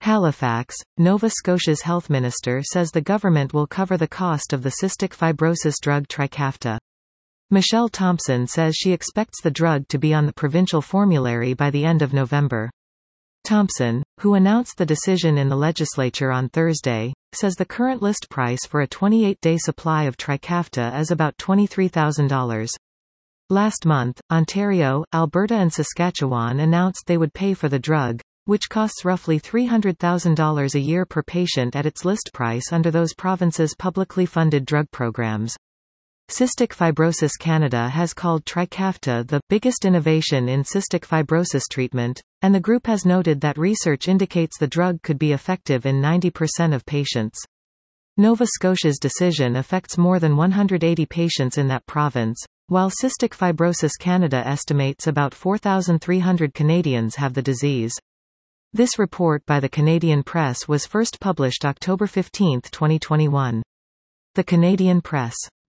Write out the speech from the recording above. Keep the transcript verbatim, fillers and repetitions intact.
Halifax, Nova Scotia's health minister says the government will cover the cost of the cystic fibrosis drug Trikafta. Michelle Thompson says she expects the drug to be on the provincial formulary by the end of November. Thompson, who announced the decision in the legislature on Thursday, says the current list price for a twenty-eight day supply of Trikafta is about twenty-three thousand dollars. Last month, Ontario, Alberta and Saskatchewan announced they would pay for the drug, which costs roughly three hundred thousand dollars a year per patient at its list price under those provinces' publicly funded drug programs. Cystic Fibrosis Canada has called Trikafta the biggest innovation in cystic fibrosis treatment, and the group has noted that research indicates the drug could be effective in ninety percent of patients. Nova Scotia's decision affects more than one hundred eighty patients in that province, while Cystic Fibrosis Canada estimates about four thousand three hundred Canadians have the disease. This report by the Canadian Press was first published October fifteenth, twenty twenty-one. The Canadian Press.